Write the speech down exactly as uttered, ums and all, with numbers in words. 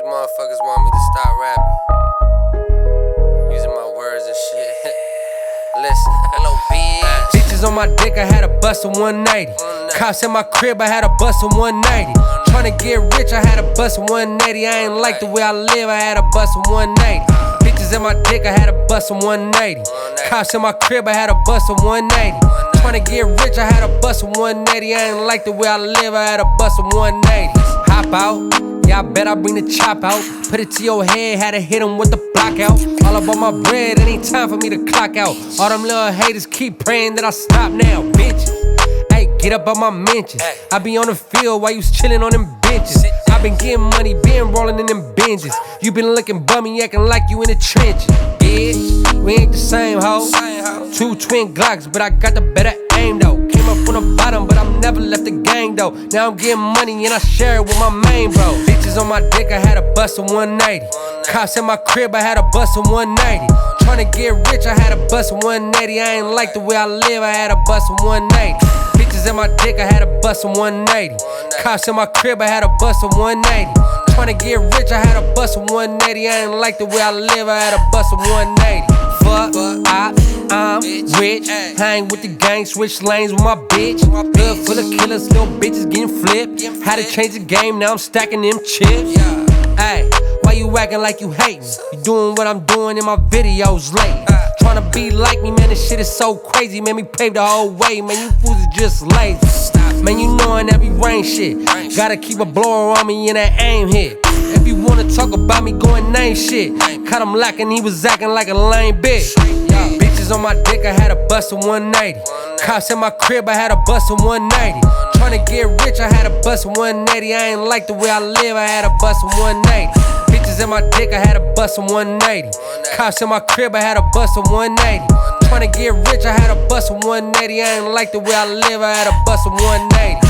motherfuckers want me to stop rapping, using my words and shit. Listen, hello bitch. Bitches on my dick, I had a bust of one ninety. Cops in my crib, I had a bust of one ninety. Tryna get rich, I had a bust of one eighty. I ain't like the way I live, I had a bust of one ninety. Bitches in my dick, I had a bust of one eighty. Cops in my crib, I had a bust of one eighty. Tryna get rich, I had a bust of one eighty. I ain't like the way I live, I had a bust of one eighty. Hop out, yeah, I bet I bring the chop out. Put it to your head, had to hit him with the block out. All about my bread, it ain't time for me to clock out. All them little haters keep praying that I stop now, bitches. Hey, get up on my mentions. I be on the field while you chillin' on them benches. I been getting money, been rollin' in them binges. You been looking bummy, acting like you in the trenches. Bitch, we ain't the same hoe. Two twin Glocks, but I got the better aim though. Came up from the bottom, but I'm never left the gang though. Now I'm getting money and I share it with my main bro. Bitches on my dick, I had a bust of one eighty. Cops in my crib, I had a bust of one eighty. Tryna get rich, I had a bust of one eighty. I ain't like the way I live, I had a bust of one eighty. Bitches in my dick, I had a bust of one eighty. Cops in my crib, I had a bust of one eighty. Tryna get rich, I had a bust of one eighty. I ain't like the way I live, I had a bust of one eighty. Fuck, I, I'm rich. Hang with the gang, switch lanes with my bitch. Hood full of killers, little bitches getting flipped. Had to change the game, now I'm stacking them chips. Ayy, why you acting like you hatin'? You doing what I'm doing in my videos late. Tryna be like me, man, this shit is so crazy. Man, we paved the whole way, man, you fools is just lazy. Man, you knowin' every rain shit. Gotta keep a blower on me and that aim hit. If you wanna talk about me, go and name shit. Caught him lacking, he was acting like a lame bitch. Yeah. Bitches on my dick, I had a bust of one eighty. Cops in my crib, I had a bust of one eighty. Tryna get rich, I had a bust of one eighty. I ain't like the way I live, I had a bust of one eighty. Bitches in my dick, I had a bust of one eighty. Cops in my crib, I had a bust of one eighty. Tryna get rich, I had a bust of one eighty. I ain't like the way I live, I had a bust of one eighty.